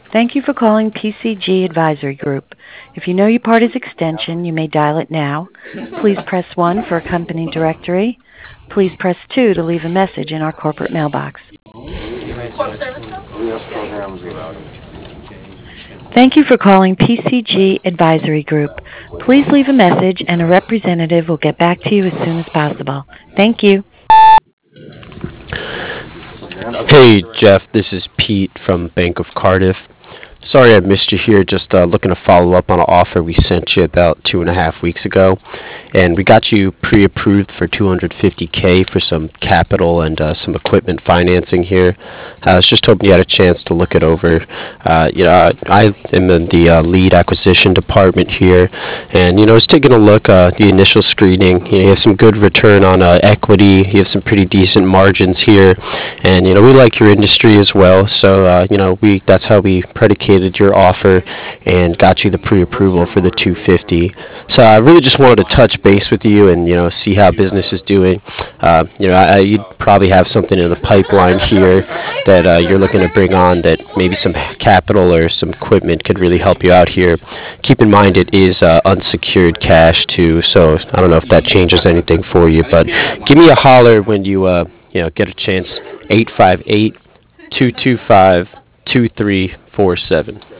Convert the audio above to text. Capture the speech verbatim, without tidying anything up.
Thank you for calling P C G Advisory Group. If you know your party's extension, you may dial it now. Please press one for a company directory. Please press two to leave a message in our corporate mailbox. Thank you for calling P C G Advisory Group. Please leave a message and a representative will get back to you as soon as possible. Thank you. Hey, Jeff, this is Pete from Bank of Cardiff. Sorry I missed you here. Just uh, looking to follow up on an offer we sent you about two and a half weeks ago, and we got you pre-approved for two hundred fifty k for some capital and uh, some equipment financing here. I was just hoping you had a chance to look it over. Uh, you know, I, I am in the uh, lead acquisition department here, and you know, I was taking a look. Uh, the initial screening, you, know, you have some good return on uh, equity. You have some pretty decent margins here, and you know, we like your industry as well. So uh, you know, we that's how we predicated your offer and got you the pre-approval for the two hundred fifty. So I really just wanted to touch base with you and you know see how business is doing. Uh, you know, I, you'd probably have something in the pipeline here that uh, you're looking to bring on that maybe some capital or some equipment could really help you out here. Keep in mind it is uh, unsecured cash too, so I don't know if that changes anything for you, but give me a holler when you uh, you know get a chance. eight five eight, two two five, two three four seven.